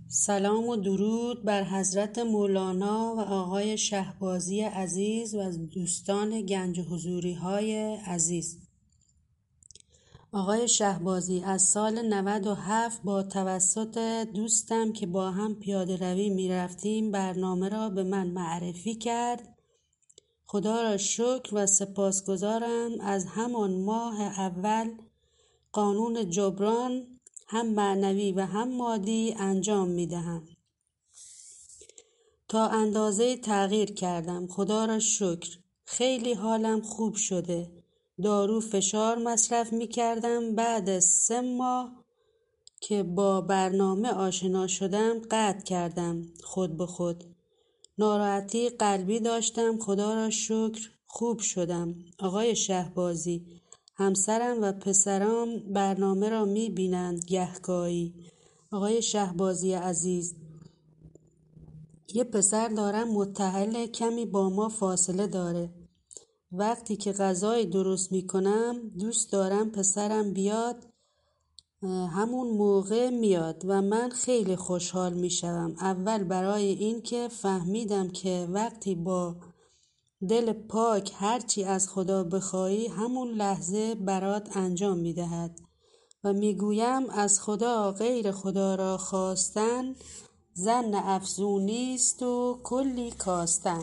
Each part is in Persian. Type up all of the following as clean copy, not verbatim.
سلام و درود بر حضرت مولانا و آقای شهبازی عزیز و دوستان گنج حضوری های عزیز. آقای شهبازی از سال 97 با توسط دوستم که با هم پیاده روی می رفتیم برنامه را به من معرفی کرد. خدا را شکر و سپاسگزارم. از همان ماه اول قانون جبران هم معنوی و هم مادی انجام می دهم. تا اندازه تغییر کردم. خدا را شکر. خیلی حالم خوب شده. دارو فشار مصرف می کردم. بعد از 3 ماه که با برنامه آشنا شدم قطع کردم خود به خود. ناراحتی قلبی داشتم. خدا را شکر خوب شدم. آقای شهبازی، همسرم و پسرم برنامه را می بینند گهگاهی. آقای شهبازی عزیز، یه پسر دارم متأهل، کمی با ما فاصله داره. وقتی که غذای درست می کنم دوست دارم پسرم بیاد، همون موقع میاد و من خیلی خوشحال می شوم. اول برای این که فهمیدم که وقتی با دل پاک هرچی از خدا بخواهی همون لحظه برات انجام می دهد و می گویم از خدا غیر خدا را خواستن ظن افزونی است و کلی کاستن.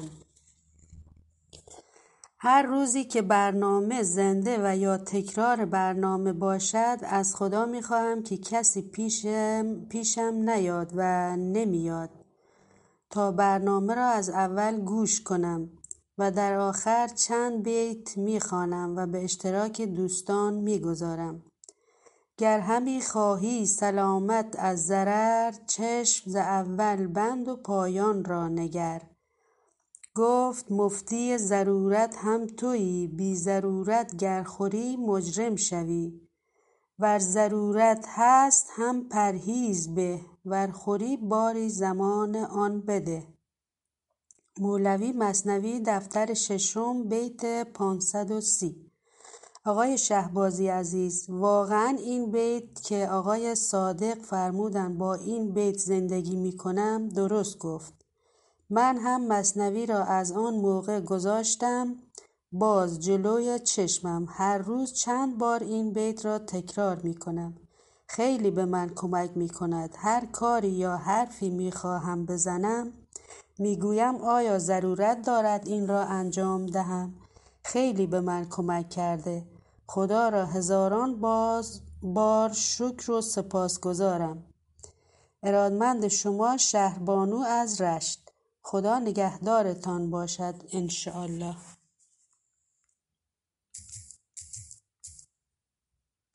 هر روزی که برنامه زنده و یا تکرار برنامه باشد از خدا می خواهم که کسی پیشم نیاد و نمیاد تا برنامه را از اول گوش کنم و در آخر چند بیت می خوانم و به اشتراک دوستان می گذارم. گر همی خواهی سلامت از ضرر، چشم ز اول بند و پایان را نگر. گفت مفتی ضرورت هم تویی، بی ضرورت گر خوری مجرم شوی. ور ضرورت هست هم پرهیز به، ور خوری باری زمان آن بده. مولوی مثنوی دفتر 6 بیت 530. آقای شهبازی عزیز، واقعا این بیت که آقای صادق فرمودن با این بیت زندگی می کنم درست گفت. من هم مثنوی را از آن موقع گذاشتم باز جلوی چشمم. هر روز چند بار این بیت را تکرار می کنم. خیلی به من کمک می کند. هر کاری یا حرفی می خواهم بزنم می گویم آیا ضرورت دارد این را انجام دهم؟ خیلی به من کمک کرده. خدا را هزاران بار شکر و سپاسگزارم. ارادتمند شما، شهربانو از رشت. خدا نگهدارتان باشد انشاءالله.